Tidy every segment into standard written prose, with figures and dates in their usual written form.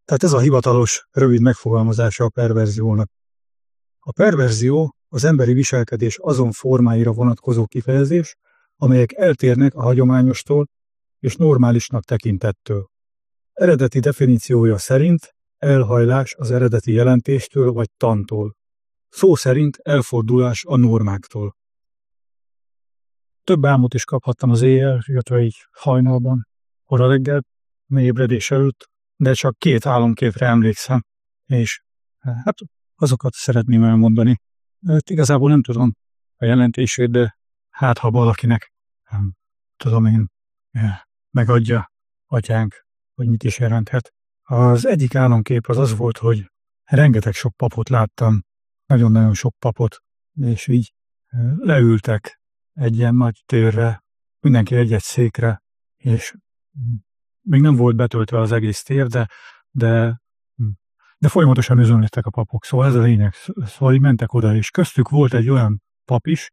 Tehát ez a hivatalos, rövid megfogalmazása a perverziónak. A perverzió az emberi viselkedés azon formáira vonatkozó kifejezés, amelyek eltérnek a hagyományostól és normálisnak tekintettől. Eredeti definíciója szerint elhajlás az eredeti jelentéstől vagy tantól. Szó szerint elfordulás a normáktól. Több álmot is kaphattam az éjjel, illetve így hajnalban, kora reggel, ébredés előtt, de csak 2 álomképre emlékszem, és hát azokat szeretném elmondani. Igazából nem tudom a jelentését, de hát ha valakinek, nem tudom én, megadja atyánk, hogy mit is jelenthet. Az egyik álomkép az volt, hogy rengeteg sok papot láttam, nagyon-nagyon sok papot, és így leültek egy ilyen nagy térre, mindenki egy-egy székre, és még nem volt betöltve az egész tér, de folyamatosan özönlettek a papok. Szóval ez a lényeg. Szóval így mentek oda, és köztük volt egy olyan pap is,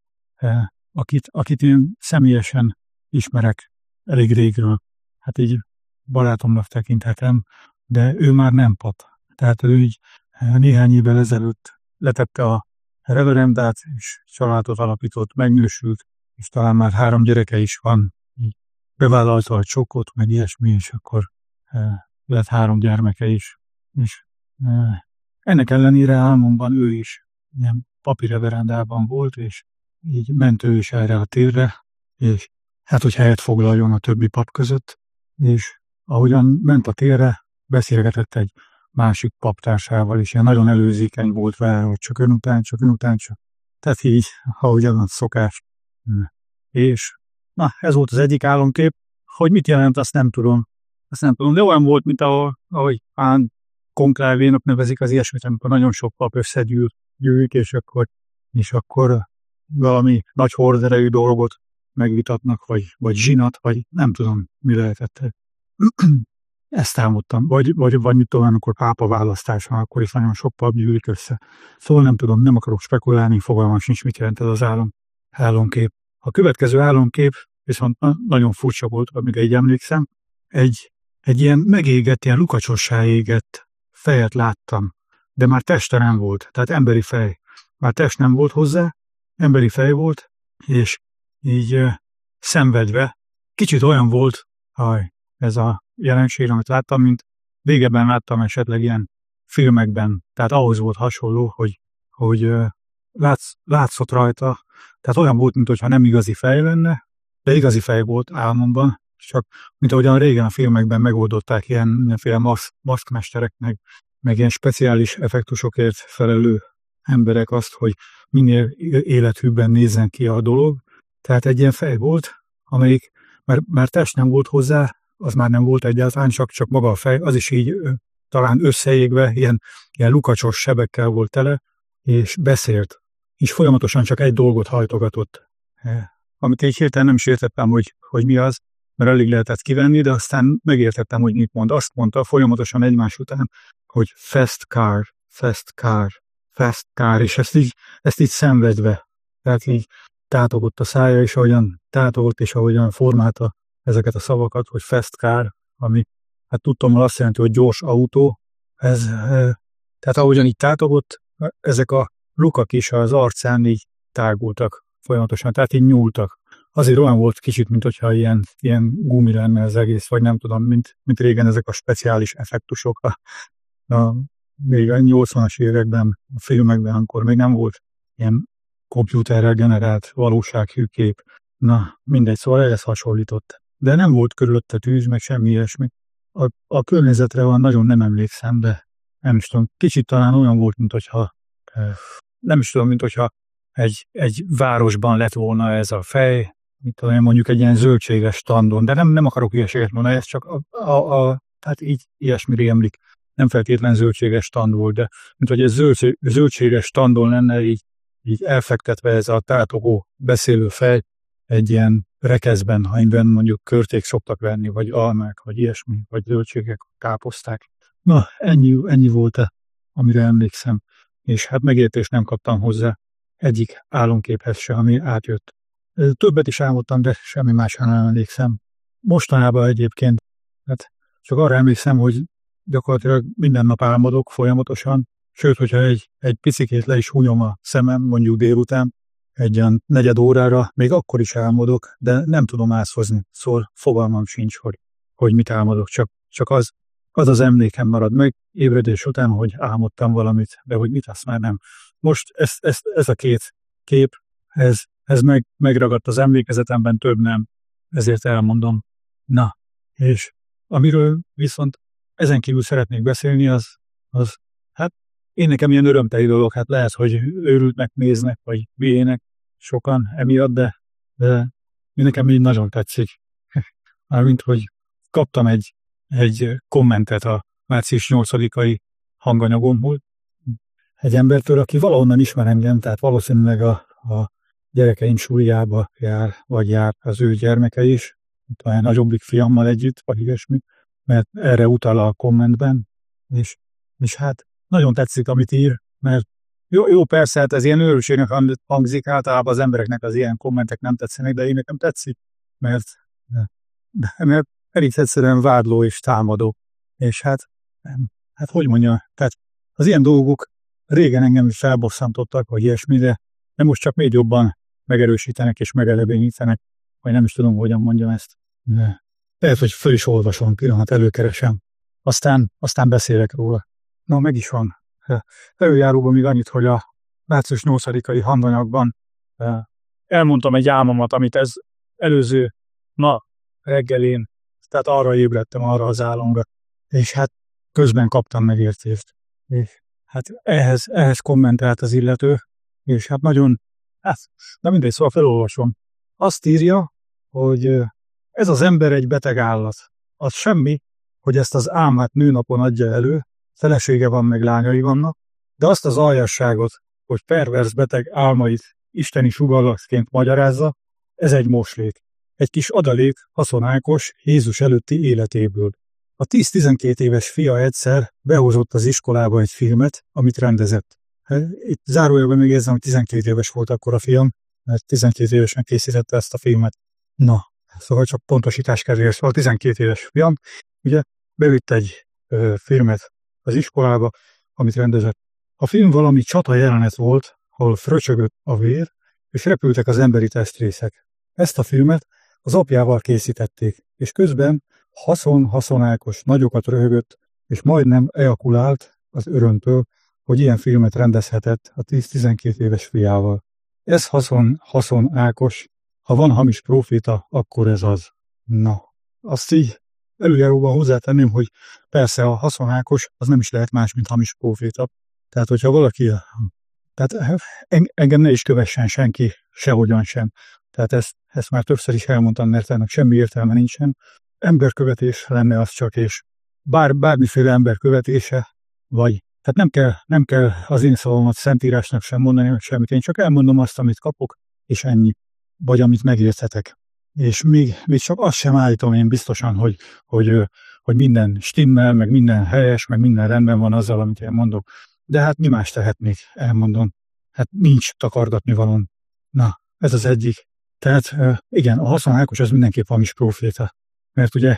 akit én személyesen ismerek elég régről. Hát így barátomnak tekinthetem, de ő már nem pap. Tehát ő így néhány évvel ezelőtt letette a reverendát, és családot alapított, megnősült, és talán már 3 gyereke is van. Így bevállalta a csokot, meg ilyesmi, és akkor lett 3 gyermeke is. És ennek ellenére álmomban ő is ilyen papi reverendában volt, és így ment ő is erre a térre, és hát, hogy helyet foglaljon a többi pap között, és ahogyan ment a térre, beszélgetett egy másik paptársával, és ilyen nagyon előzékeny volt vele, hogy csak ön után. Tehát így, ahogyan a szokás. És na, ez volt az egyik álomkép, hogy mit jelent, azt nem tudom, de olyan volt, mint ahogy Hán konklávénak nevezik az ilyesmit, amikor nagyon sok pap összegyűlik, és akkor valami nagy horderejű dolgot megvitatnak, vagy zsinat, vagy nem tudom, mi lehetett. Ezt álmodtam. Vagy mit tudom, amikor pápa választás van, akkor is nagyon sok pap gyűlik össze. Szóval nem tudom, nem akarok spekulálni, fogalmam sincs, mit jelent ez az álomkép. A következő álomkép viszont nagyon furcsa volt, amire így emlékszem. Egy ilyen megégett, ilyen lukacsossá égett fejet láttam, de már teste nem volt, tehát emberi fej. Már test nem volt hozzá, emberi fej volt, és így szenvedve, kicsit olyan volt, ez a jelenség, amit láttam, mint régebben láttam esetleg ilyen filmekben, tehát ahhoz volt hasonló, hogy látszott rajta, tehát olyan volt, mintha nem igazi fej lenne, de igazi fej volt álmomban, csak mint ahogyan régen a filmekben megoldották ilyen mindenféle maszkmesterek, meg ilyen speciális effektusokért felelő emberek azt, hogy minél élethűbben nézzen ki a dolog. Tehát egy ilyen fej volt, amelyik már test nem volt hozzá, az már nem volt egyáltalán, csak maga a fej, az is így talán összeégve, ilyen lukacsos sebekkel volt tele, és beszélt. És folyamatosan csak egy dolgot hajtogatott. Amit így hirtelen nem is értettem, hogy mi az, mert elég lehetett kivenni, de aztán megértettem, hogy mit mond. Azt mondta folyamatosan egymás után, hogy fast car, és ezt így szenvedve. Tehát így tátogott a szája, és ahogyan tátogott, és ahogyan formálta ezeket a szavakat, hogy fast car, ami hát tudtommal azt jelenti, hogy gyors autó. Tehát ahogyan így tátogott, ezek a lukak is az arcán így tágultak folyamatosan, tehát így nyúltak. Azért olyan volt kicsit, mint hogyha ilyen gumi lenne az egész, vagy nem tudom, mint régen ezek a speciális effektusok még a 80-as években, a filmekben, amikor még nem volt ilyen komputerrel generált valósághű kép. Na, mindegy, szóval ehhez hasonlított. De nem volt körülötte tűz, meg semmi ilyesmi. A környezetre van, nagyon nem emlékszem, de nem is tudom, kicsit talán olyan volt, mintha egy városban lett volna ez a fej, mint tudom, mondjuk egy ilyen zöldséges standon, de nem akarok ilyeséget mondani, ez csak tehát így ilyesmi rémlik. Nem feltétlen zöldséges stand volt, de mint hogy egy zöldséges standon lenne így elfektetve ez a tátogó beszélő fej egy ilyen rekeszben, ha innen mondjuk körték szoktak venni, vagy almák, vagy ilyesmi, vagy zöldségek, káposzták. Na, ennyi volt, amire emlékszem, és hát megértést nem kaptam hozzá egyik álomképhez se, ami átjött. Többet is álmodtam, de semmi másra nem emlékszem. Mostanában egyébként, hát csak arra emlékszem, hogy gyakorlatilag minden nap álmodok folyamatosan, sőt, hogyha egy picikét le is húnyom a szemem, mondjuk délután, egy olyan negyed órára, még akkor is álmodok, de nem tudom áthozni, szóval fogalmam sincs, hogy mit álmodok, csak az emlékem marad meg ébredés után, hogy álmodtam valamit, de hogy mit, azt már nem. Most ez a két kép, ez megragadt az emlékezetemben, több nem, ezért elmondom. Na, és amiről viszont ezen kívül szeretnék beszélni, az hát én nekem ilyen örömteli dolog, hát lehet, hogy őrültnek néznek, vagy hülyének sokan emiatt, de nekem így nagyon tetszik. Mármint, hogy kaptam egy kommentet a március 8-ai hanganyagomból egy embertől, aki valahonnan ismer engem, tehát valószínűleg a gyerekeim súlyába jár, vagy jár az ő gyermeke is, talán nagyobbik fiammal együtt, vagy ilyesmi, mert erre utal a kommentben, és hát nagyon tetszik, amit ír, mert jó, persze, hát ez ilyen őrültségnek hangzik, általában az embereknek az ilyen kommentek nem tetszenek, de én nekem tetszik, mert elég egyszerűen vádló és támadó. És hát hogy mondja, tehát az ilyen dolgok régen engem is felbosszantottak, vagy ilyesmi, de most csak még jobban megerősítenek és megelebénítenek, vagy nem is tudom, hogyan mondjam ezt. De lehet, hogy föl is olvasom, pillanat, előkeresem. Aztán beszélek róla. Na, meg is van. Előjáróban még annyit, hogy a március 8-ai handanyagban elmondtam egy álmomat, amit ez előző reggelén, tehát arra ébredtem, arra az álomra, és hát közben kaptam megértést. És hát ehhez kommentált az illető, és hát nagyon, de mindegy, szóval felolvasom. Azt írja, hogy ez az ember egy beteg állat. Az semmi, hogy ezt az álmát nőnapon adja elő, felesége van, meg lányai vannak, de azt az aljasságot, hogy pervers beteg álmait isteni sugallagként magyarázza, ez egy moslék. Egy kis adalék Haszon-Ákos Jézus előtti életéből. A 10-12 éves fia egyszer behozott az iskolába egy filmet, amit rendezett. Itt zárójelben még érzem, hogy 12 éves volt akkor a fiam, mert 12 évesen készítette ezt a filmet. Na, szóval csak pontosítás kedvéért, szóval 12 éves fiam, ugye bevitt egy filmet az iskolába, amit rendezett. A film valami csata jelenet volt, ahol fröcsögött a vér, és repültek az emberi testrészek. Ezt a filmet az apjával készítették, és közben Haszon Ákos nagyokat röhögött, és majdnem ejakulált az örömtől, hogy ilyen filmet rendezhetett a 10-12 éves fiával. Ez Haszon Ákos, ha van hamis próféta, akkor ez az. Na, azt így előjáróban hozzátenném, hogy persze a Haszon Ákos az nem is lehet más, mint hamis próféta. Tehát, hogyha valaki, tehát engem ne is kövessen senki, sehogyan sem. Tehát ezt már többször is elmondtam, mert ennek semmi értelme nincsen. Emberkövetés lenne az csak, és bármiféle emberkövetése, vagy tehát nem kell az én szavamat szentírásnak sem mondani, vagy semmit. Én csak elmondom azt, amit kapok, és ennyi. Vagy amit megérthetek. És még csak azt sem állítom én biztosan, hogy minden stimmel, meg minden helyes, meg minden rendben van azzal, amit én mondok. De hát mi más tehetnék, elmondom. Hát nincs takargatni valon. Na, ez az egyik. Tehát igen, a Haszon Ákos az mindenképp hamis próféta. Mert ugye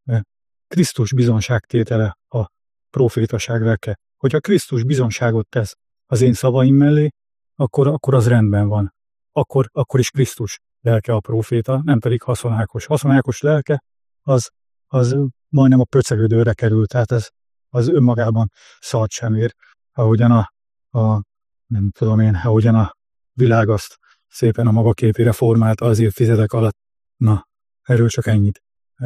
Krisztus bizonságtétele a prófétaság lelke. Hogyha Krisztus bizonságot tesz az én szavaim mellé, akkor az rendben van. Akkor is Krisztus lelke a próféta, nem pedig Haszon Ákos. Haszon Ákos lelke az majdnem a pöcegödőre kerül, tehát az önmagában szart sem ér, ahogyan ahogyan a világ azt szépen a maga képére formálta az évtizedek alatt. Na, erről csak ennyit.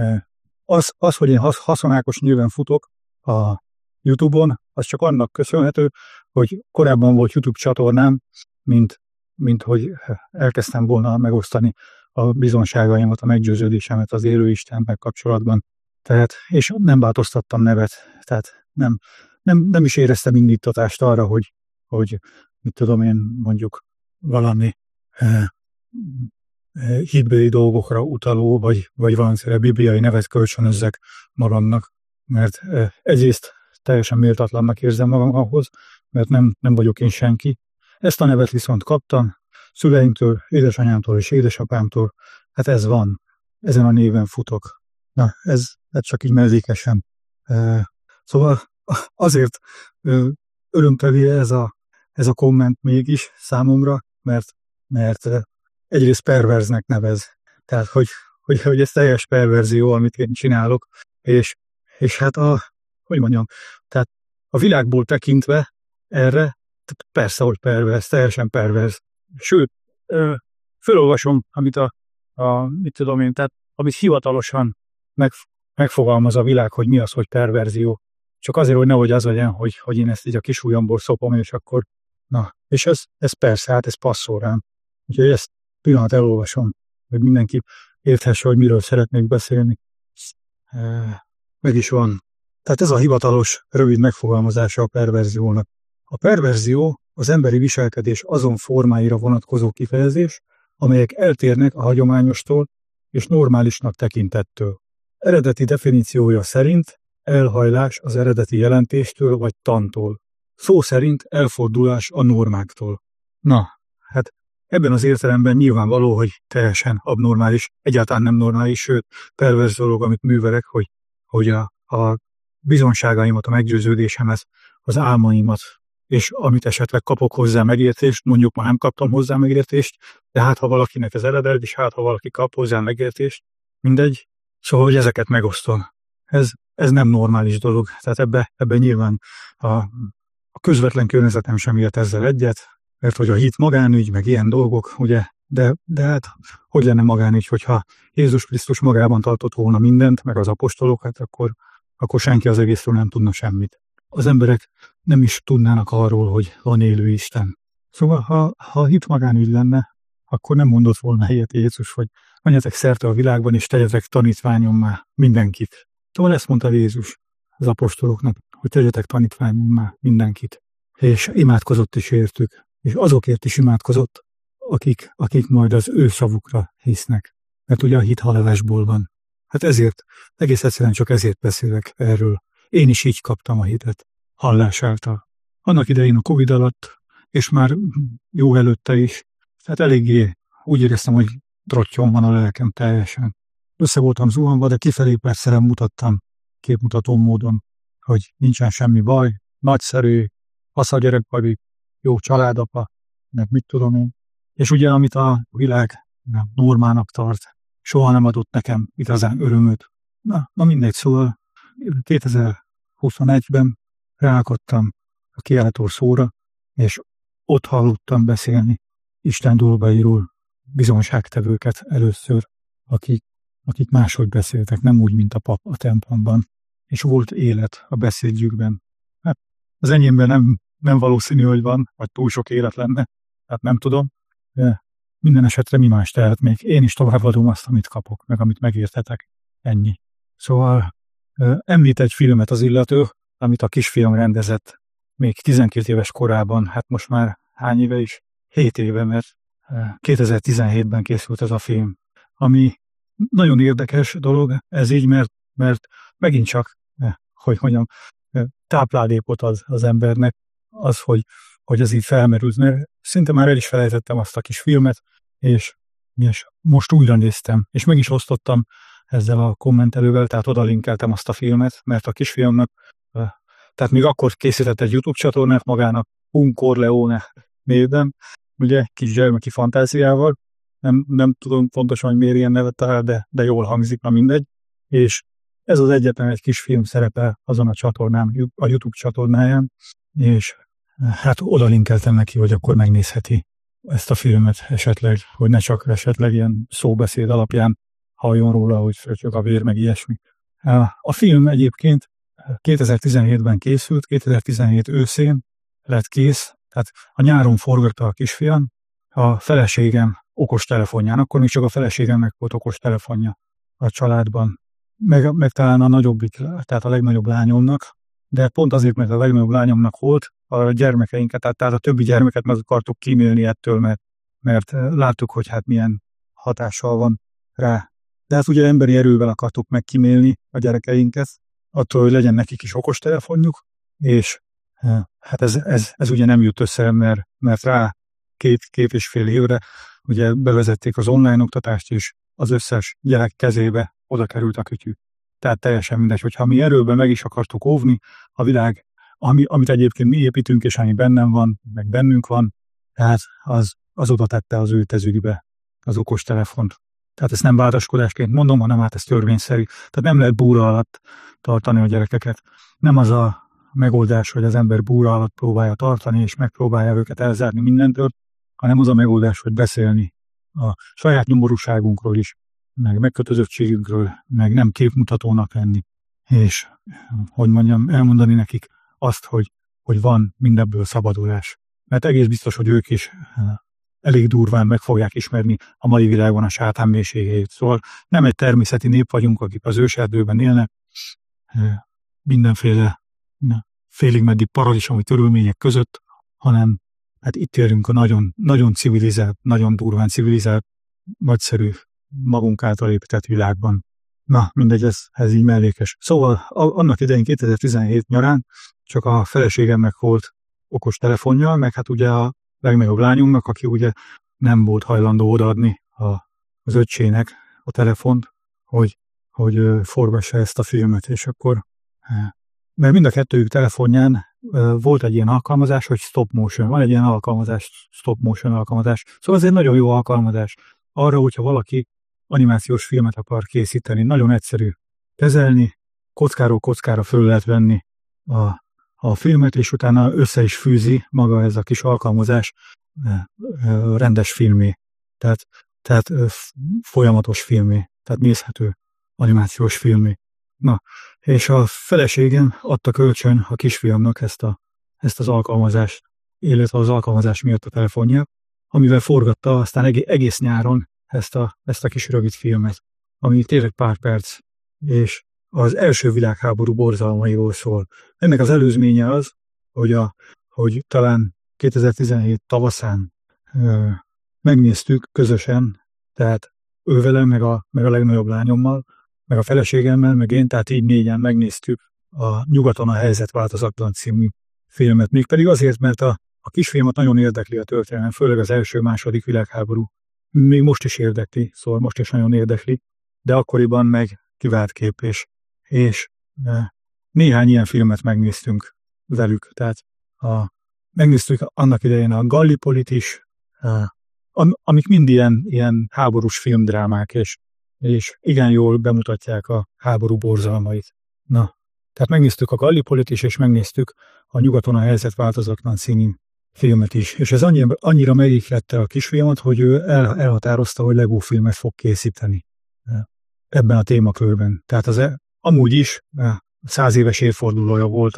Az, hogy én Haszon Ákos néven futok a YouTube-on, az csak annak köszönhető, hogy korábban volt YouTube csatornám, mint hogy elkezdtem volna megosztani a bizonságaimat, a meggyőződésemet az élő Istennel kapcsolatban. Tehát, és nem változtattam nevet, tehát nem is éreztem indítatást arra, hogy mit tudom én, mondjuk valami hitbeli dolgokra utaló, vagy valamiféle bibliai nevet kölcsönözzek magamnak, mert egyrészt teljesen méltatlannak érzem magam ahhoz, mert nem vagyok én senki. Ezt a nevet viszont kaptam szüleimtől, édesanyámtól és édesapámtól, hát ez van, ezen a néven futok. Na, ez csak így mellékesen. Szóval azért örömteli ez a komment mégis számomra, mert egyrészt perverznek nevez. Tehát, hogy ez teljes perverzió, amit én csinálok, és hát hogy mondjam, tehát a világból tekintve erre, persze, hogy perverz, teljesen perverz. Sőt, fölolvasom, amit mit tudom én, tehát amit hivatalosan megfogalmaz a világ, hogy mi az, hogy perverzió. Csak azért, hogy nehogy az legyen, hogy én ezt így a kis ujjamból szopom, és akkor, na, és ez persze, hát ez passzol rám. Úgyhogy ezt pillanat elolvasom, hogy mindenki érthesse, hogy miről szeretnék beszélni. Meg is van. Tehát ez a hivatalos, rövid megfogalmazása a perverziónak. A perverzió az emberi viselkedés azon formáira vonatkozó kifejezés, amelyek eltérnek a hagyományostól és normálisnak tekintettől. Eredeti definíciója szerint elhajlás az eredeti jelentéstől vagy tantól. Szó szerint elfordulás a normáktól. Na, hát ebben az értelemben nyilvánvaló, hogy teljesen abnormális, egyáltalán nem normális, sőt, perverz dolog, amit művelek, hogy a bizonságaimat, a meggyőződésemet, az álmaimat, és amit esetleg kapok hozzá megértést, mondjuk már nem kaptam hozzá megértést, de hát ha valakinek ez eredel, és hát ha valaki kap hozzá megértést, mindegy, szóval, hogy ezeket megosztom. Ez nem normális dolog, tehát ebbe nyilván a közvetlen környezetem sem ért ezzel egyet, mert hogy a hit magánügy, meg ilyen dolgok, ugye, de hát hogy lenne magánügy, hogyha Jézus Krisztus magában tartott volna mindent, meg az apostolokat, akkor senki az egészről nem tudna semmit. Az emberek nem is tudnának arról, hogy van élő Isten. Szóval, ha a hit magánügy lenne, akkor nem mondott volna helyet Jézus, hogy menjetek szerte a világban, és tegyetek tanítványommá mindenkit. Szóval ezt mondta Jézus az apostoloknak, hogy tegyetek tanítványommá mindenkit. És imádkozott is értük, és azokért is imádkozott, akik majd az ő szavukra hisznek. Mert ugye a hit halálásból van. Hát ezért, egész egyszerűen csak ezért beszélek erről. Én is így kaptam a hitet, hallás által. Annak idején a Covid alatt, és már jó előtte is, tehát eléggé úgy éreztem, hogy trottyon van a lelkem teljesen. Össze voltam zuhanva, de kifelé persze nem mutattam képmutató módon, hogy nincsen semmi baj, nagyszerű, fasza gyerekpari, jó családapa, meg mit tudom én. És ugye, amit a világ normának tart, soha nem adott nekem igazán örömöt. Na mindegy, szóval 2021-ben ráakadtam a kiáltó szóra, és ott hallottam beszélni Isten dolgairól bizonságtevőket először, akik máshogy beszéltek, nem úgy, mint a pap a templomban, és volt élet a beszédjükben. Hát az enyémben nem valószínű, hogy van, vagy túl sok élet lenne, hát nem tudom, de minden esetre mi más tehet még. Én is továbbadom azt, amit kapok, meg amit megértetek. Ennyi. Szóval említ egy filmet az illető, amit a kisfiam rendezett még 12 éves korában, hát most már hány éve is? 7 éve, mert 2017-ben készült ez a film, ami nagyon érdekes dolog, ez így, mert megint csak, hogy mondjam, táplálékot ad az embernek az, hogy ez így felmerült, mert szinte már el is felejtettem azt a kis filmet, és most újra néztem, és meg is osztottam ezzel a kommentelővel, tehát oda linkeltem azt a filmet, mert a kisfiamnak, tehát még akkor készített egy YouTube csatornát magának, Corleone névben, ugye kis gyermeki fantáziával, nem tudom pontosan, hogy miért ilyen nevet talál, de jól hangzik, na mindegy, és ez az egyetlen egy kis film szerepel azon a csatornán, a YouTube csatornáján, és hát oda linkeltem neki, hogy akkor megnézheti ezt a filmet esetleg, hogy ne csak esetleg ilyen szóbeszéd alapján halljon róla, hogy frötyög a vér, meg ilyesmi. A film egyébként 2017-ben készült, 2017 őszén lett kész, tehát a nyáron forgatta a kisfiam, a feleségem okostelefonján, akkor még csak a feleségemnek volt okostelefonja a családban, meg talán a nagyobbik, tehát a legnagyobb lányomnak, de pont azért, mert a legnagyobb lányomnak volt, a gyermekeinket, tehát a többi gyermeket meg akartuk kímélni ettől, mert láttuk, hogy hát milyen hatással van rá. De hát ugye emberi erővel akartuk meg kímélni a gyerekeinket, attól, hogy legyen nekik is okostelefonjuk, és hát ez ugye nem jut össze, mert rá két és fél évre ugye bevezették az online oktatást, és az összes gyerek kezébe oda került a kütyű. Tehát teljesen mindegy, hogyha mi erőben meg is akartuk óvni a világ, amit egyébként mi építünk, és ami bennem van, meg bennünk van, tehát az oda tette az ő tezükbe az okostelefont. Tehát ezt nem vádaskodásként mondom, hanem hát ez törvényszerű. Tehát nem lehet búra alatt tartani a gyerekeket. Nem az a megoldás, hogy az ember búra alatt próbálja tartani, és megpróbálja őket elzárni mindentől, hanem az a megoldás, hogy beszélni a saját nyomorúságunkról is, meg megkötözöttségünkről, meg nem képmutatónak lenni, és hogy mondjam, elmondani nekik azt, hogy van mindebből szabadulás. Mert egész biztos, hogy ők is elég durván meg fogják ismerni a mai világban a sátán mélységét. Szóval nem egy természeti nép vagyunk, akik az őserdőben élnek, mindenféle félig meddig paradicsomi körülmények között, hanem hát itt élünk a nagyon, nagyon civilizált, nagyon durván civilizált, nagyszerű, magunk által épített világban. Na, mindegy, ez így mellékes. Szóval annak idején 2017 nyarán csak a feleségemnek volt okos telefonja, meg hát ugye a legnagyobb lányunknak, aki ugye nem volt hajlandó odaadni az öccsének a telefont, hogy forgassa ezt a filmet, és akkor mert mind a kettőjük telefonján volt egy ilyen alkalmazás, hogy stop motion. Van egy ilyen alkalmazás, stop motion alkalmazás. Szóval ez egy nagyon jó alkalmazás. Arra, hogyha valaki animációs filmet akar készíteni, nagyon egyszerű kezelni, kockáról kockára föl lehet venni a filmet, és utána össze is fűzi maga ez a kis alkalmazás rendes filmé. Tehát folyamatos filmé, tehát nézhető animációs filmé. Na, és a feleségem adta kölcsön a kisfiamnak ezt az alkalmazást, illetve az alkalmazás miatt a telefonja, amivel forgatta aztán egész nyáron ezt a kis rövid filmet, ami tényleg pár perc, és az első világháború borzalmairól szól. Ennek az előzménye az, hogy talán 2017 tavaszán megnéztük közösen, tehát ővelem, meg a legnagyobb lányommal, meg a feleségemmel, meg én, tehát így négyen megnéztük a Nyugaton a helyzet változatlan című filmet. Mégpedig azért, mert a kisfilmet nagyon érdekli a történelem, főleg az első-második világháború. Még most is érdekli, szóval most is nagyon érdekli, de akkoriban meg kivált kép, és néhány ilyen filmet megnéztünk velük. Tehát megnéztük annak idején a Gallipolit is, amik mind ilyen háborús filmdrámák, és igen jól bemutatják a háború borzalmait. Na, tehát megnéztük a Gallipolit is, és megnéztük a Nyugaton a helyzet változatlan című filmet is. És ez annyira megihlette a kisfilmet, hogy ő elhatározta, hogy Lego filmet fog készíteni ebben a témakörben. Tehát amúgy is 100 éves évfordulója volt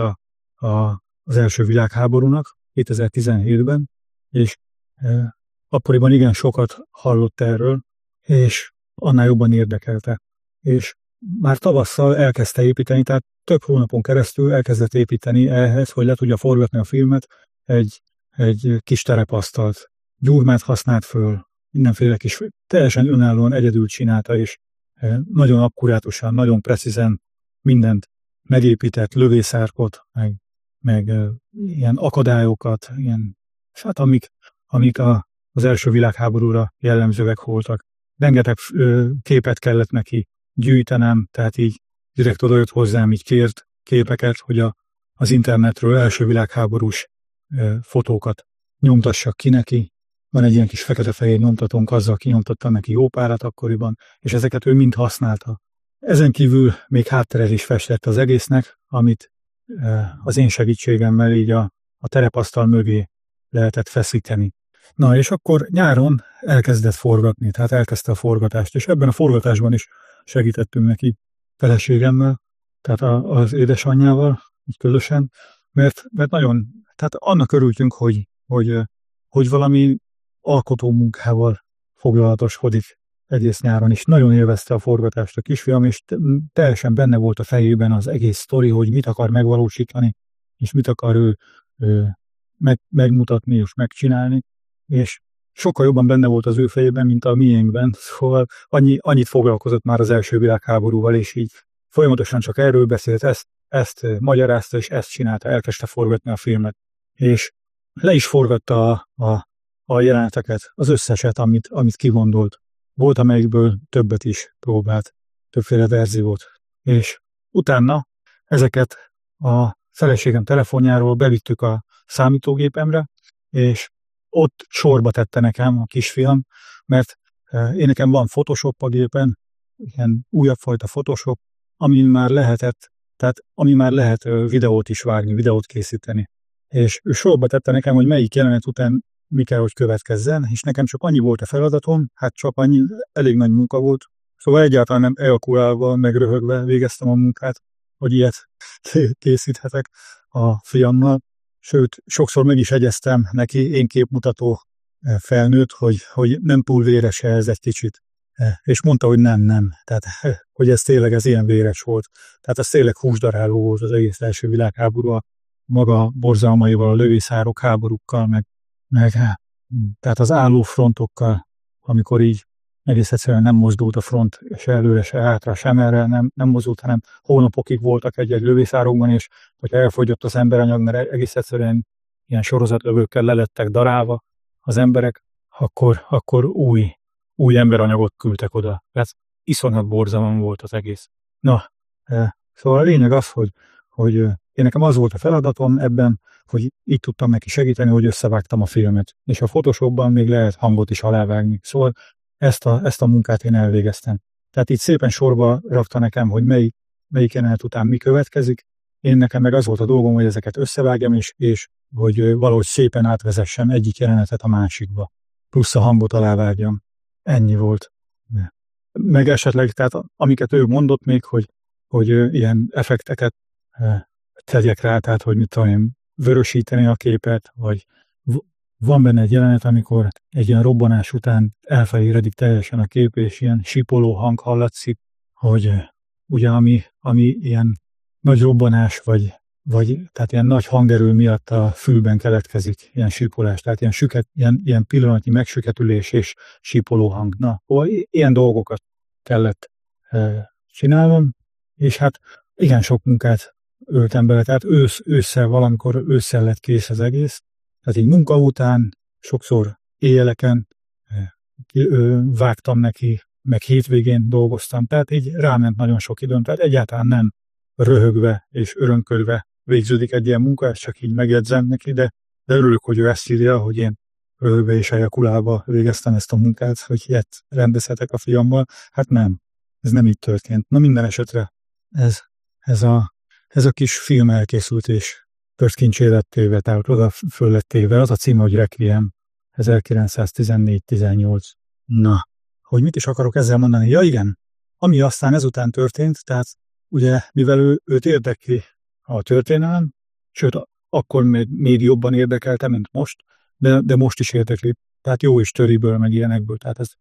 az első világháborúnak, 2017-ben, és akkoriban igen sokat hallott erről, és annál jobban érdekelte. És már tavasszal elkezdte építeni, tehát több hónapon keresztül elkezdett építeni ehhez, hogy le tudja forgatni a filmet, egy kis terepasztalt. Gyurmát használt föl, mindenféle kis, teljesen önállóan egyedül csinálta, és nagyon akkurátusan, nagyon precízen mindent megépített, lövészárkot, meg ilyen akadályokat, hát amik az első világháborúra jellemzőek voltak. Rengeteg képet kellett neki gyűjtenem, tehát így direkt odajött hozzám, így kért képeket, hogy az internetről első világháborús fotókat nyomtassak ki neki. Van egy ilyen kis fekete-fehér nyomtatónk, azzal kinyomtattam neki jó párat akkoriban, és ezeket ő mind használta. Ezen kívül még hátteret is festett az egésznek, amit az én segítségemmel így a terepasztal mögé lehetett feszíteni. Na, és akkor nyáron elkezdett forgatni, tehát elkezdte a forgatást, és ebben a forgatásban is segítettünk neki feleségemmel, tehát az édesanyjával, így közösen, mert nagyon, tehát annak örültünk, hogy valami alkotó munkával foglalatoskodik egész nyáron, és nagyon élvezte a forgatást a kisfiam, és teljesen benne volt a fejében az egész sztori, hogy mit akar megvalósítani, és mit akar ő megmutatni és megcsinálni, és sokkal jobban benne volt az ő fejében, mint a miénkben, szóval annyit foglalkozott már az első világháborúval, és így folyamatosan csak erről beszélt, ezt magyarázta, és ezt csinálta, elkezdte forgatni a filmet, és le is forgatta a jeleneteket, az összeset, amit kigondolt. Volt, amelyikből többet is próbált, többféle verziót, és utána ezeket a feleségem telefonjáról bevittük a számítógépemre, és ott sorba tette nekem a kisfiam, mert én nekem van Photoshop a gépen, ilyen újabb fajta Photoshop, ami már lehet videót is vágni, videót készíteni. És ő sorba tette nekem, hogy melyik jelenet után mi kell, hogy következzen, és nekem csak annyi volt a feladatom, hát csak annyi, elég nagy munka volt, szóval egyáltalán nem elkurálva, meg röhögve végeztem a munkát, hogy ilyet készíthetek a fiammal. Sőt, sokszor meg is egyeztem neki, én képmutató felnőtt, hogy nem túl véres ez egy kicsit. És mondta, hogy nem. Tehát, hogy ez tényleg ez ilyen véres volt. Tehát ez tényleg húsdaráló volt az egész első világháború, a maga borzalmaival, a lövészárok háborúkkal, meg tehát az álló frontokkal, amikor így egész egyszerűen nem mozdult a front, se előre, se hátra, sem erre nem mozdult, hanem hónapokig voltak egy-egy lövészárokban, és hogyha elfogyott az emberanyag, mert egész egyszerűen ilyen sorozatlövőkkel lelettek darálva az emberek, akkor új emberanyagot küldtek oda. Tehát iszonyat borzalom volt az egész. Na, szóval a lényeg az, hogy én nekem az volt a feladatom ebben, hogy így tudtam neki segíteni, hogy összevágtam a filmet. És a Photoshopban még lehet hangot is alávágni. Szóval ezt a munkát én elvégeztem. Tehát így szépen sorba rakta nekem, hogy melyik jelenet után mi következik. Én nekem meg az volt a dolgom, hogy ezeket összevágjam, és hogy valahogy szépen átvezessem egyik jelenetet a másikba. Plusz a hangot alávágjam. Ennyi volt. Meg esetleg, tehát amiket ő mondott még, hogy ilyen effekteket tegyek rá, tehát hogy mit tudom én, vörösíteni a képet, vagy van benne egy jelenet, amikor egy ilyen robbanás után elfehéredik teljesen a kép, és ilyen sipoló hang hallatszik, hogy ugye ami ilyen nagy robbanás, vagy tehát ilyen nagy hangerő miatt a fülben keletkezik ilyen sipolás, tehát ilyen pillanatnyi megsüketülés és sipoló hang. Na, ilyen dolgokat kellett csinálnom, és hát igen sok munkát öltem bele, tehát valamikor ősszel lett kész az egész, tehát így munka után, sokszor éjjeleken vágtam neki, meg hétvégén dolgoztam, tehát így ráment nagyon sok időm, tehát egyáltalán nem röhögve és örömködve végződik egy ilyen munka, ezt csak így megjegyzem neki, de örülök, hogy ő ezt írja, hogy én röhögve és ejakulálva végeztem ezt a munkát, hogy ilyet rendezhetek a fiammal. Hát nem, ez nem így történt. Na minden esetre ez a kis film elkészült és pörtkincsé lett téve, tehát oda föl lett téve. Az a címe, hogy Requiem, 1914-18. Na, hogy mit is akarok ezzel mondani? Ja igen, ami aztán ezután történt, tehát ugye, mivel őt érdekli a történelem, sőt, akkor még jobban érdekelte, mint most, de most is érdekli, tehát jó is töriből, meg ilyenekből. Tehát ez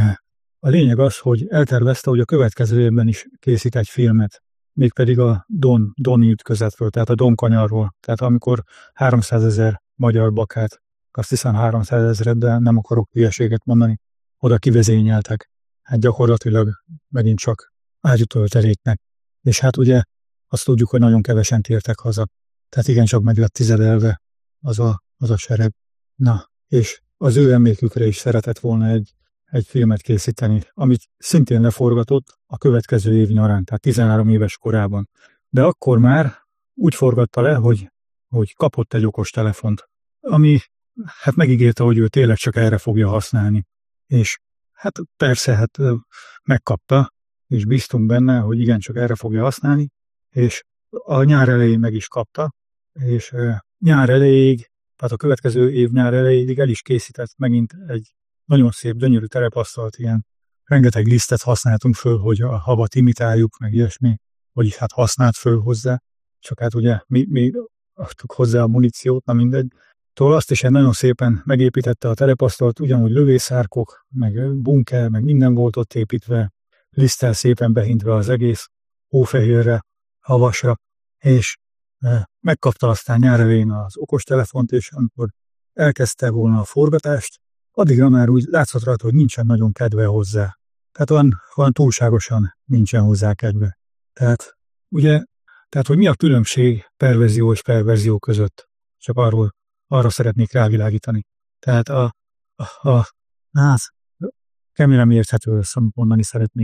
a lényeg az, hogy eltervezte, hogy a következő évben is készít egy filmet, mégpedig a Doni ütközetről, tehát a Don kanyarról. Tehát amikor 300 000 magyar bakát, azt hiszem 300 000, de nem akarok hülyeséget mondani, oda kivezényeltek. Hát gyakorlatilag megint csak ágyutölteléknek. És hát ugye azt tudjuk, hogy nagyon kevesen tértek haza. Tehát igencsak meg lett tizedelve az a sereg. Na, és az ő emlékükre is szeretett volna egy filmet készíteni, amit szintén leforgatott a következő év nyarán, tehát 13 éves korában. De akkor már úgy forgatta le, hogy kapott egy okostelefont, ami hát megígérte, hogy ő tényleg csak erre fogja használni. És hát persze, hát megkapta, és bíztunk benne, hogy igencsak erre fogja használni, és a nyár elején meg is kapta, és nyár elejéig, tehát a következő év nyár elejéig el is készített megint egy nagyon szép, gyönyörű terepasztalt, ilyen rengeteg lisztet használtunk föl, hogy a havat imitáljuk, meg ilyesmi, vagyis hát használt föl hozzá, csak hát ugye mi adtuk hozzá a muníciót, na mindegy. Szóval azt is nagyon szépen megépítette a terepasztalt, ugyanúgy lövészárkok, meg bunker, meg minden volt ott építve, liszttel szépen behintve az egész, hófehérre, havasra, és megkapta aztán nyár elején az okostelefont, és amikor elkezdte volna a forgatást, addigra már úgy látszott rajta, hogy nincsen nagyon kedve hozzá. Tehát olyan túlságosan nincsen hozzá kedve. Tehát ugye, hogy mi a különbség perverzió és perverzió között? Csak arra szeretnék rávilágítani. Tehát remélem érthető lesz, amit mondani szeretnék.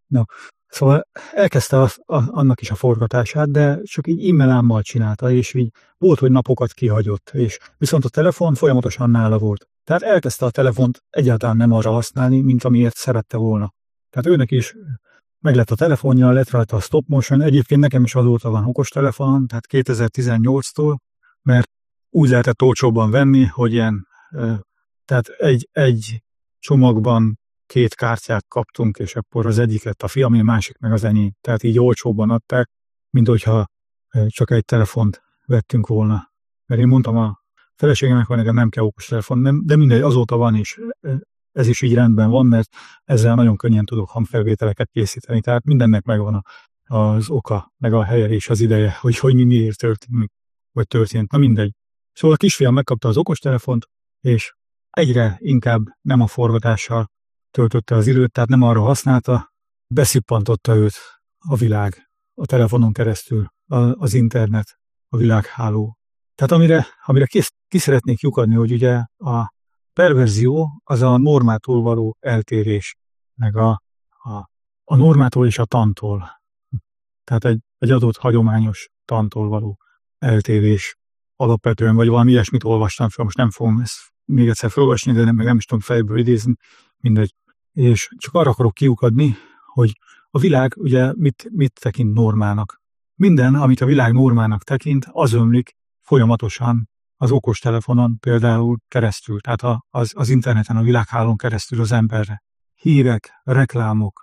Na, szóval elkezdte annak is a forgatását, de csak így e-mailámmal csinálta, és így volt, hogy napokat kihagyott, és viszont a telefon folyamatosan nála volt. Tehát elkezdte a telefont egyáltalán nem arra használni, mint amiért szerette volna. Tehát őnek is meg lett a telefonja, lett rajta a stop motion, egyébként nekem is azóta van okostelefonom, tehát 2018-tól, mert úgy lehetett olcsóbban venni, hogy ilyen, tehát egy csomagban 2 kártyát kaptunk, és akkor az egyik lett a fiamé, másik meg az enyém. Tehát így olcsóbban adták, mint hogyha csak egy telefont vettünk volna. Mert én mondtam a feleségemnek, hogy nekem nem kell okostelefon, de mindegy, azóta van is. Ez is így rendben van, mert ezzel nagyon könnyen tudok hangfelvételeket készíteni. Tehát mindennek megvan az oka, meg a helye és az ideje, hogy mi miért történik, vagy történt. Na mindegy. Szóval a kisfiam megkapta az okostelefont, és egyre inkább nem a forgatással töltötte az időt, tehát nem arra használta, beszippantotta őt a világ, a telefonon keresztül, az internet, a világháló. Tehát amire ki szeretnék lyukadni, hogy ugye a perverzió az a normától való eltérés, meg a normától és a tantól. Tehát egy adott hagyományos tantól való eltérés alapvetően, vagy valami ilyesmit olvastam fel, most nem fogom ezt még egyszer felolvasni, de nem is tudom fejből idézni, mindegy. És csak arra akarok kiukadni, hogy a világ ugye mit tekint normának. Minden, amit a világ normának tekint, az ömlik folyamatosan az okostelefonon például keresztül, tehát az interneten, a világhálón keresztül az emberre. Hírek, reklámok,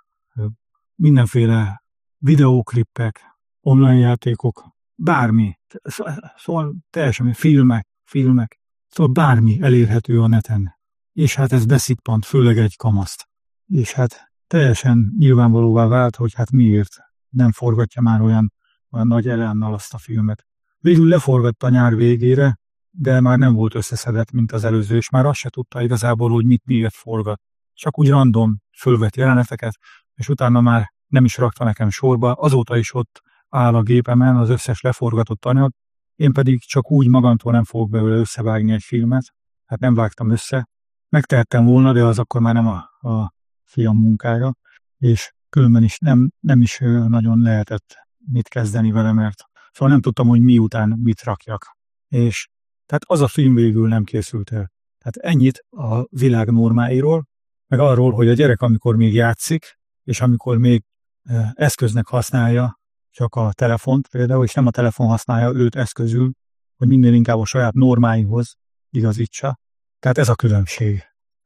mindenféle videóklippek, online játékok, bármi. Szóval teljesen filmek, szóval bármi elérhető a neten. És hát ez beszippant, főleg egy kamaszt. És hát teljesen nyilvánvalóvá vált, hogy hát miért nem forgatja már olyan nagy elánnal azt a filmet. Végül leforgatta nyár végére, de már nem volt összeszedett, mint az előző, és már azt se tudta igazából, hogy miért forgat. Csak úgy random fölvett jeleneteket, és utána már nem is rakta nekem sorba, azóta is ott áll a gépemen az összes leforgatott anyag, én pedig csak úgy magamtól nem fogok belőle összevágni egy filmet, hát nem vágtam össze. Megtehettem volna, de az akkor már nem a fiam munkája, és különben is nem is nagyon lehetett mit kezdeni vele, mert szóval nem tudtam, hogy miután mit rakjak. És tehát az a film végül nem készült el. Tehát ennyit a világ normáiról, meg arról, hogy a gyerek, amikor még játszik, és amikor még eszköznek használja csak a telefont például, és nem a telefon használja őt eszközül, hogy minél inkább a saját normáihoz igazítsa. Tehát ez a különbség.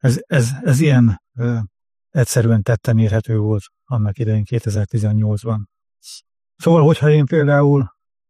Ez ilyen egyszerűen tetten érhető volt annak idején 2018-ban. Szóval, hogyha én például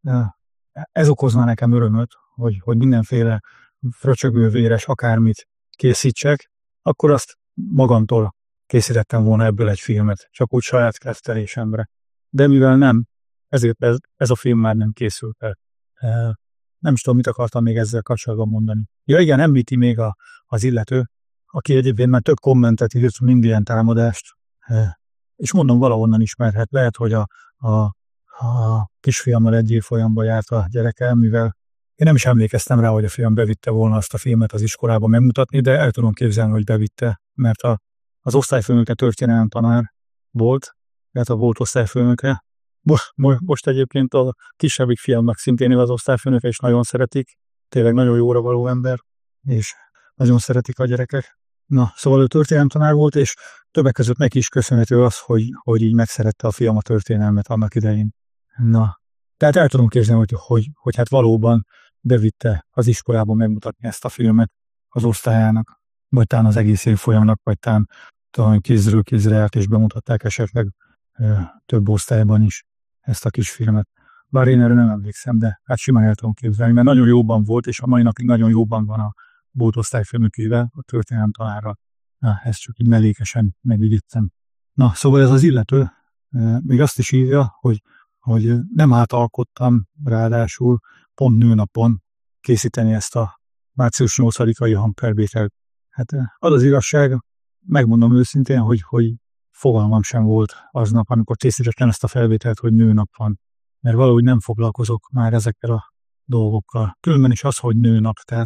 ez okozna nekem örömöt, hogy mindenféle fröcsögő, véres akármit készítsek, akkor azt magamtól készítettem volna ebből egy filmet, csak úgy saját kettelésemre. De mivel nem, ezért ez a film már nem készült el. Nem is tudom, mit akartam még ezzel kapcsolatban mondani. Ja igen, említi még az illető, aki egyébként már több kommentet írt, mind ilyen támadást, és mondom, valahonnan ismerhet. Lehet, hogy a kisfiammal egy évfolyamban járt a gyerekem, mivel én nem is emlékeztem rá, hogy a fiam bevitte volna azt a filmet az iskolába megmutatni, de el tudom képzelni, hogy bevitte, mert az osztályfőnöke történelem tanár volt, tehát a volt osztályfőnöke. Most egyébként a kisebbik fiamnak szintén az osztályfőnöke, és nagyon szeretik, tényleg nagyon jóra való ember, és nagyon szeretik a gyerekek. Na, szóval ő történelemtanár volt, és többek között neki is köszönhető az, hogy így megszerette a fiam a történelmet annak idején. Na, tehát el tudom képzelni, hogy hát valóban bevitte az iskolában megmutatni ezt a filmet az osztályának, vagy talán az egész évfolyamnak, vagy talán kézről kézre állt, és bemutatták esetleg több osztályban is ezt a kis filmet. Bár én erre nem emlékszem, de hát simán el tudom képzelni, mert nagyon jóban volt, és a mai napig nagyon jóban van a volt osztályfőnökével, a történelem tanárral. Na, ezt csak így mellékesen megügyítem. Na, szóval ez az illető még azt is írja, hogy nem átalkottam, ráadásul pont nőnapon készíteni ezt a március 8-ai hangfelvételt. Hát az igazság, megmondom őszintén, hogy fogalmam sem volt aznap, amikor készítettem ezt a felvételt, hogy nőnap van. Mert valahogy nem foglalkozok már ezekkel a dolgokkal. Különben is az, hogy nőnap, tehát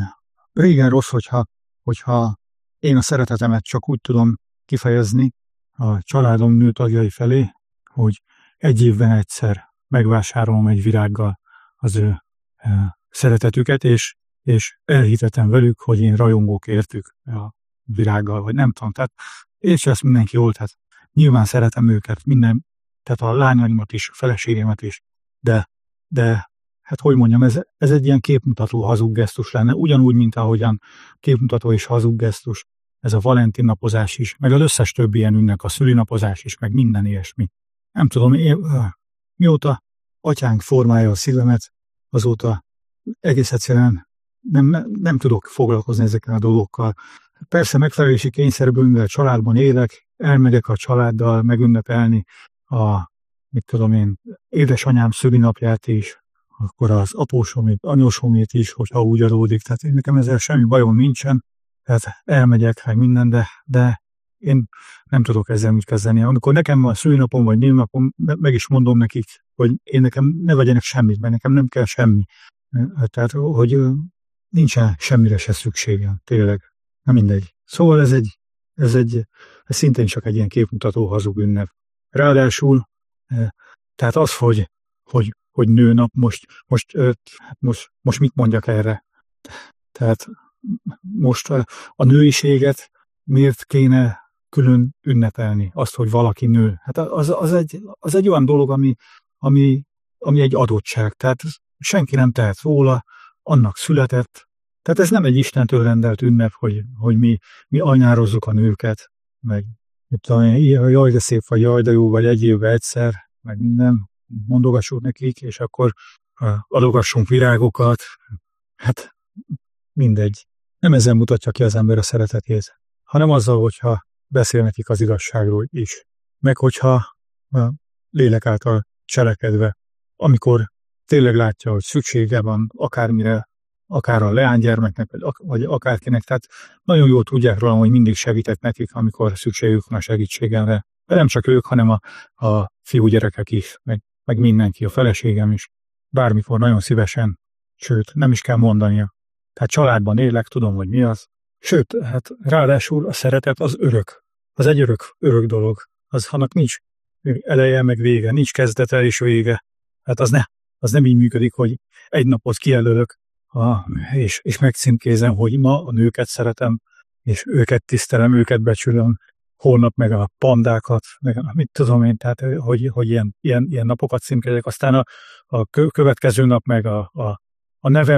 régen rossz, hogyha én a szeretetemet csak úgy tudom kifejezni, a családom nő tagjai felé, hogy egy évben egyszer megvásárolom egy virággal az ő szeretetüket, és elhitetem velük, hogy én rajongok értük a virággal, vagy nem tudom. Tehát, és ezt mindenki jól, tehát nyilván szeretem őket, minden, tehát a lányaimat is, a feleségemet is, de hát hogy mondjam, ez egy ilyen képmutató hazug gesztus lenne, ugyanúgy, mint ahogyan képmutató és hazug gesztus, ez a Valentin napozás is, meg az összes többi ilyen ünnep, a szülinapozás is, meg minden ilyesmi. Nem tudom, mióta atyánk formálja a szívemet, azóta egész egyszerűen nem tudok foglalkozni ezekkel a dolgokkal. Persze megfelelési kényszerből, mivel családban élek, elmegyek a családdal megünnepelni mit tudom én, édesanyám szülinapját is, akkor az apósomét, anyósomét is, hogyha úgy adódik. Tehát nekem ezzel semmi bajom nincsen, tehát elmegyek, meg minden, de én nem tudok ezzel mit kezdeni. Amikor nekem van szülinapom vagy névnapom, meg is mondom nekik, hogy én nekem ne vegyenek semmit, mert nekem nem kell semmi. Tehát, hogy nincsen semmire se szükségem, tényleg. Nem mindegy. Szóval ez szintén csak egy ilyen képmutató hazug ünnep. Ráadásul, tehát az, hogy nőnap, most mit mondjak erre? Tehát most a nőiséget miért kéne külön ünnepelni? Azt, hogy valaki nő. Hát az egy olyan dolog, ami egy adottság. Tehát senki nem tehet róla, annak született. Tehát ez nem egy Istentől rendelt ünnep, hogy mi ajnározzuk a nőket, meg jaj, de szép vagy, jaj, de jó vagy, egy évben egyszer, meg minden, mondogassuk nekik, és akkor adogassunk virágokat. Hát mindegy. Nem ezzel mutatja ki az ember a szeretetét, hanem azzal, hogyha beszél nekik az igazságról is. Meg hogyha lélek által cselekedve, amikor tényleg látja, hogy szüksége van akármire, akár a leánygyermeknek, vagy akárkinek, tehát nagyon jól tudják róla, hogy mindig segítek nekik, amikor szükségük van a segítségemre. De nem csak ők, hanem a fiúgyerekek is, meg mindenki, a feleségem is. Bármikor nagyon szívesen, sőt, nem is kell mondania. Tehát családban élek, tudom, hogy mi az. Sőt, hát ráadásul a szeretet az örök. Az egy örök dolog. Annak nincs eleje, meg vége, nincs kezdete és vége. Hát az nem így működik, hogy egy napot kijelölök, és megcímkézem, hogy ma a nőket szeretem, és őket tisztelem, őket becsülöm, holnap meg a pandákat, meg mit tudom én, tehát hogy ilyen napokat címkézek, aztán a következő nap meg a nevem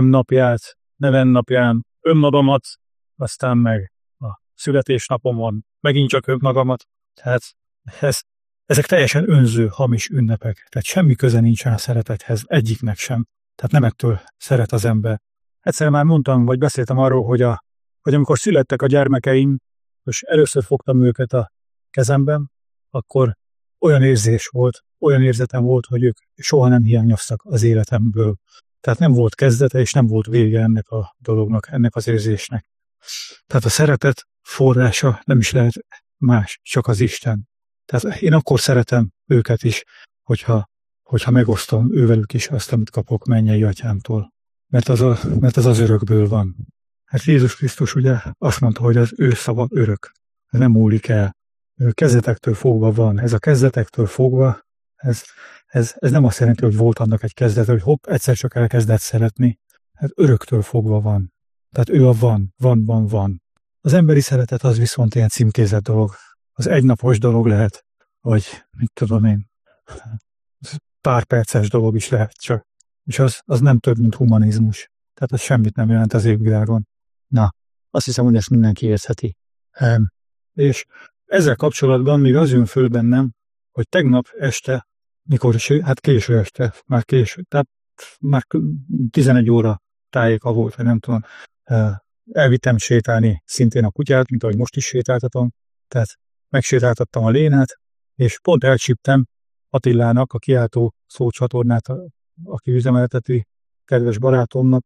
napján önmagamat, aztán meg a születésnapomon megint csak önmagamat, tehát ezek teljesen önző, hamis ünnepek, tehát semmi köze nincsen a szeretethez, egyiknek sem, tehát nem ettől szeret az ember. Egyszer már mondtam, vagy beszéltem arról, hogy amikor születtek a gyermekeim, és először fogtam őket a kezemben, akkor olyan érzetem volt, hogy ők soha nem hiányoztak az életemből. Tehát nem volt kezdete, és nem volt vége ennek a dolognak, ennek az érzésnek. Tehát a szeretet forrása nem is lehet más, csak az Isten. Tehát én akkor szeretem őket is, hogyha megosztom ővelük is azt, amit kapok mennyei atyámtól. Mert az örökből van. Hát Jézus Krisztus ugye azt mondta, hogy az ő szava örök. Ez nem múlik el. Kezdetektől fogva van. Ez a kezdetektől fogva, ez nem azt jelenti, hogy volt annak egy kezdete, hogy hopp, egyszer csak elkezdett szeretni. Hát öröktől fogva van. Tehát ő a van. Az emberi szeretet az viszont ilyen címkézett dolog. Az egynapos dolog lehet, vagy mit tudom én, pár perces dolog is lehet csak. És az nem több, mint humanizmus. Tehát az semmit nem jelent az égvilágon. Na, azt hiszem, hogy ezt mindenki értheti. És ezzel kapcsolatban még az jön föl bennem, hogy tegnap este, hát késő este, tehát már 11 óra tájéka volt, vagy nem tudom, elvittem sétálni szintén a kutyát, mint ahogy most is sétáltatom, tehát megsétáltattam a Lénát, és pont elcsíptem Attilának, a kiáltó szócsatornát, aki üzemelteti, kedves barátomnak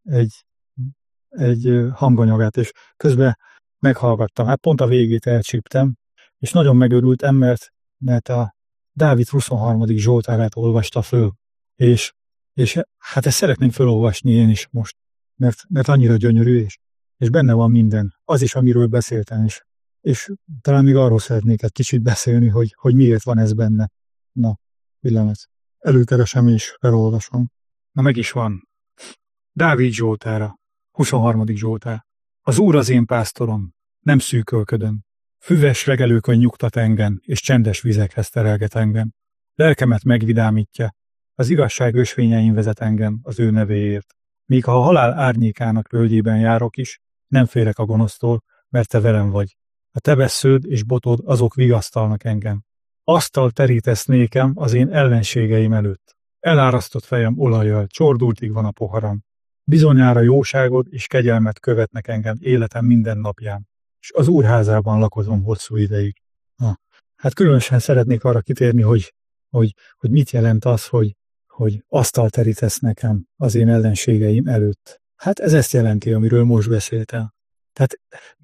egy hanganyagát, és közben meghallgattam. Hát pont a végét elcsíptem, és nagyon megörültem, mert a Dávid 23. Zsoltárát olvasta föl, és hát ezt szeretném felolvasni én is most, mert annyira gyönyörű, és benne van minden. Az is, amiről beszéltem is. és talán még arról szeretnék egy kicsit beszélni, hogy miért van ez benne. Na, pillanat. Előkeresem és felolvasom. Na, meg is van. Dávid Zsoltára, 23. Zsoltár. Az Úr az én pásztorom, nem szűkölködöm. Füves legelőkön nyugtat engem, és csendes vizekhez terelget engem. Lelkemet megvidámítja, az igazság ösvényein vezet engem az ő nevéért. Míg ha a halál árnyékának völgyében járok is, nem félek a gonosztól, mert te velem vagy. A te vessződ és botod azok vigasztalnak engem. Asztal terítesz nékem az én ellenségeim előtt. Elárasztott fejem olajjal, csordultig van a poharam. Bizonyára jóságod és kegyelmet követnek engem életem minden napján, és az Úr házában lakozom hosszú ideig. Hát különösen szeretnék arra kitérni, hogy mit jelent az, hogy asztalt terítesz nekem az én ellenségeim előtt. Hát ez ezt jelenti, amiről most beszéltem. Tehát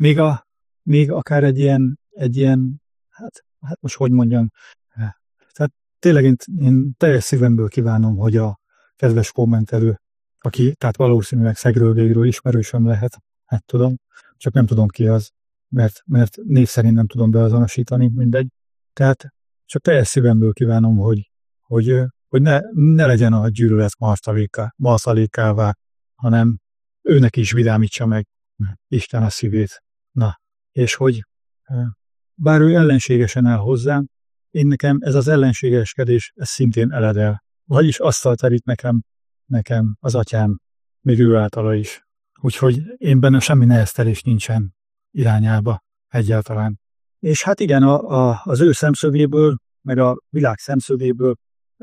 még akár egy ilyen hát most hogy mondjam, tehát tényleg én teljes szívemből kívánom, hogy a kedves kommentelő, aki, tehát valószínűleg szegről végről ismerősöm lehet, hát tudom, csak nem tudom ki az, mert név szerint nem tudom beazonosítani, mindegy. Tehát csak teljes szívemből kívánom, hogy ne legyen a gyűlölet martalékává, hanem őnek is vidámítsa meg Isten a szívét. Na, és hogy bár ő ellenségesen áll hozzám, nekem ez az ellenségeskedés, ez szintén eledel. Vagyis asztalt terít nekem az atyám, még ő általa is. Úgyhogy én bennem semmi neheztelés nincsen irányába egyáltalán. És hát igen, az ő szemszögéből, meg a világ szemszögéből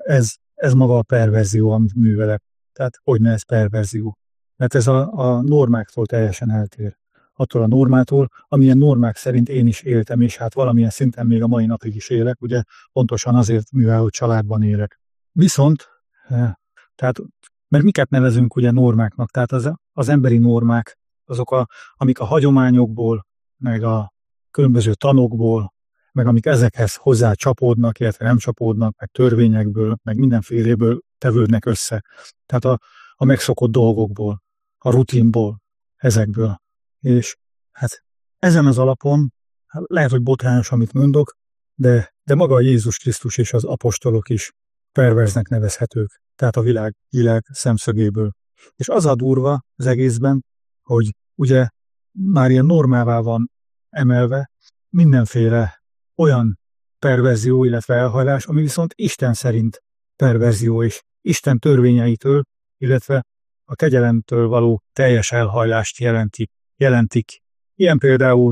ez maga a perverzió, amit művelek. Tehát hogyne ez perverzió. Mert ez a normáktól teljesen eltér. Attól a normától, amilyen normák szerint én is éltem, és hát valamilyen szinten még a mai napig is élek, ugye pontosan azért, mivel hogy családban élek. Viszont, tehát, mert miket nevezünk ugye normáknak, tehát az emberi normák, azok amik a hagyományokból, meg a különböző tanokból, meg amik ezekhez hozzá csapódnak, illetve nem csapódnak, meg törvényekből, meg mindenféléből tevődnek össze. Tehát a megszokott dolgokból, a rutinból, ezekből. És hát ezen az alapon, lehet, hogy botrányos, amit mondok, de maga Jézus Krisztus és az apostolok is perverznek nevezhetők, tehát a világ szemszögéből. És az a durva az egészben, hogy ugye már ilyen normává van emelve mindenféle olyan perverzió, illetve elhajlás, ami viszont Isten szerint perverzió, és Isten törvényeitől, illetve a kegyelemtől való teljes elhajlást jelentik. Ilyen például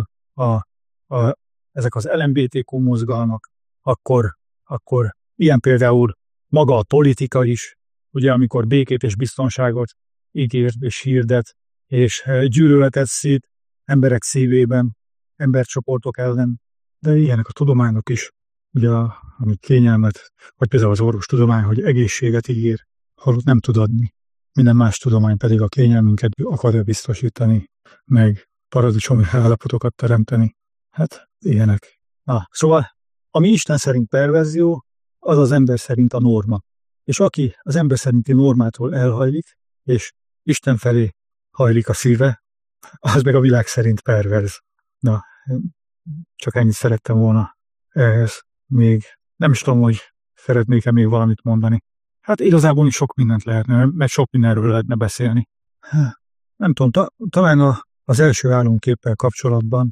ezek az LMBTQ mozgalmak, akkor ilyen például maga a politika is, ugye amikor békét és biztonságot ígér és hirdet, és gyűlöletet szít emberek szívében, embercsoportok ellen, de ilyenek a tudományok is, ugye ami kényelmet, vagy például az orvostudomány, hogy egészséget ígér, holott nem tud adni. Minden más tudomány pedig a kényelmünket akarja biztosítani, meg paradicsomi állapotokat teremteni. Hát ilyenek. Szóval, ami Isten szerint perverzió, az az ember szerint a norma. És aki az ember szerinti normától elhajlik, és Isten felé hajlik a szíve, az meg a világ szerint perverz. Na, csak ennyit szerettem volna ehhez. Még nem is tudom, hogy szeretnék-e még valamit mondani. Hát igazából is sok mindent lehetne, mert sok mindenről lehetne beszélni. Nem tudom, talán az első álomképpel kapcsolatban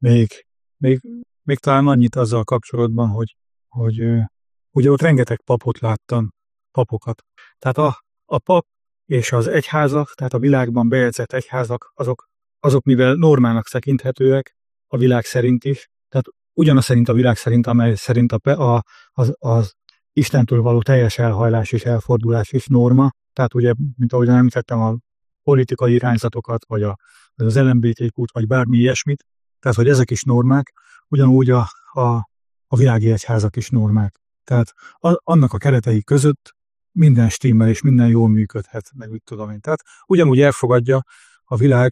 még talán annyit azzal kapcsolatban, hogy ugye ott rengeteg papot láttam, papokat. Tehát a pap és az egyházak, tehát a világban bejegyzett egyházak, azok mivel normának tekinthetőek a világ szerint is, tehát ugyanaz szerint a világ szerint, amely szerint az Istentől való teljes elhajlás és elfordulás is norma, tehát ugye, mint ahogy említettem, a politikai irányzatokat, vagy az LMBTQ-t, vagy bármi ilyesmit, tehát hogy ezek is normák, ugyanúgy a világi egyházak is normák. Tehát annak a keretei között minden stimmel és minden jól működhet, meg úgy tudom én. Tehát ugyanúgy elfogadja a világ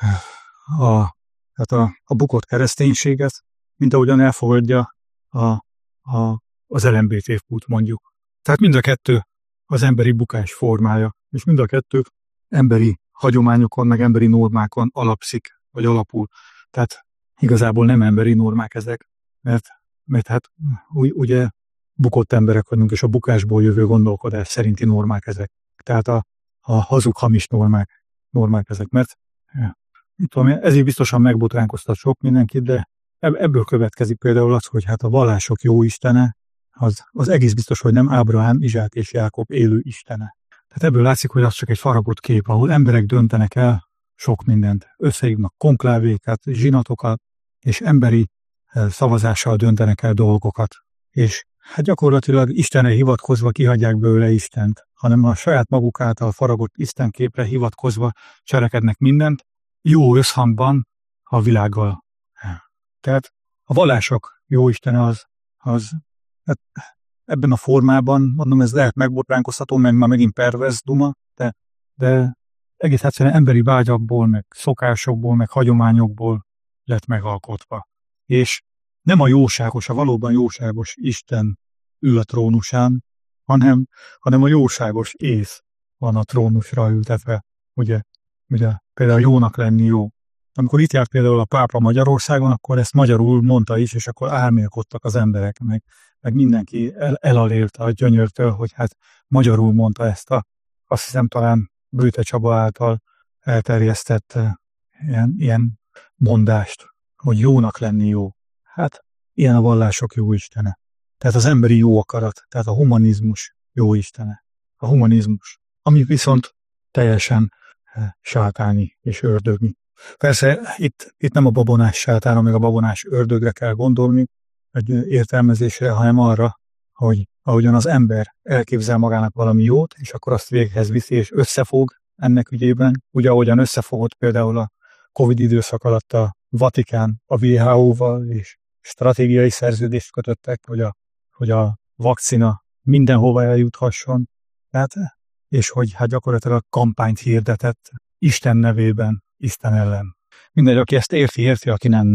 a bukott kereszténységet, mint ahogyan elfogadja az LMBTQ-t mondjuk. Tehát mind a kettő az emberi bukás formája, és mind a kettő emberi hagyományokon, meg emberi normákon alapszik, vagy alapul. Tehát igazából nem emberi normák ezek, mert hát ugye bukott emberek vagyunk, és a bukásból jövő gondolkodás szerinti normák ezek. Tehát a hazug, hamis normák ezek, mert tudom, ez így biztosan megbotránkoztat sok mindenkit, de ebből következik például az, hogy hát a vallások jó istene, az egész biztos, hogy nem Ábrahám, Izsák és Jákob élő istene. Tehát ebből látszik, hogy az csak egy faragott kép, ahol emberek döntenek el sok mindent. Összehívnak konklávékat, zsinatokat, és emberi szavazással döntenek el dolgokat. És hát gyakorlatilag Istenre hivatkozva kihagyják belőle Istent, hanem a saját maguk által faragott istenképre hivatkozva cselekednek mindent, jó összhangban a világgal. Tehát a vallások jó istene az hát ebben a formában, mondom, ez lehet megbotránkozható, meg már megint perverz duma, de egész egyszerűen emberi vágyakból, meg szokásokból, meg hagyományokból lett megalkotva. És nem a jóságos, a valóban jóságos Isten ül a trónusán, hanem a jóságos ész van a trónusra ültetve, ugye például jónak lenni jó. Amikor itt járt például a pápa Magyarországon, akkor ezt magyarul mondta is, és akkor álmélkodtak az emberek, meg mindenki elalélte a gyönyörtől, hogy hát magyarul mondta ezt azt hiszem talán Bőte Csaba által elterjesztett ilyen mondást, hogy jónak lenni jó. Hát ilyen a vallások jó istene. Tehát az emberi jó akarat, tehát a humanizmus jó istene. A humanizmus, ami viszont teljesen sátáni és ördögi. Persze itt nem a babonás sátára, meg a babonás ördögre kell gondolni, egy értelmezésre, hanem arra, hogy ahogyan az ember elképzel magának valami jót, és akkor azt véghez viszi, és összefog ennek ügyében, ugye ahogyan összefogott például a Covid időszak alatt a Vatikán a WHO-val, és stratégiai szerződést kötöttek, hogy a vakcina mindenhova eljuthasson, tehát, és hogy hát gyakorlatilag kampányt hirdetett Isten nevében, Isten ellen. Mindegy, aki ezt érti, aki nem.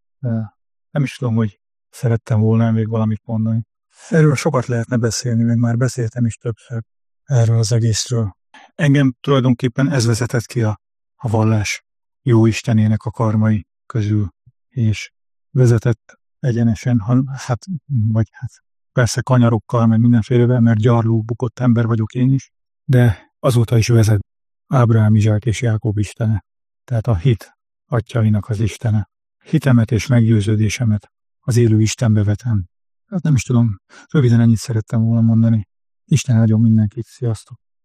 Nem is tudom, hogy szerettem volna még valamit mondani. Erről sokat lehetne beszélni, meg már beszéltem is többször erről az egészről. Engem tulajdonképpen ez vezetett ki a vallás jó istenének a karmai közül, és vezetett egyenesen, hát persze kanyarokkal, meg mindenfélevel, mert gyarló, bukott ember vagyok én is, de azóta is vezet Ábrahám, Izsák és Jákob istene, tehát a hit atyainak az istene. Hitemet és meggyőződésemet az élő Istenbe vetem. Hát nem is tudom, röviden ennyit szerettem volna mondani. Isten áldjon mindenkit, sziasztok!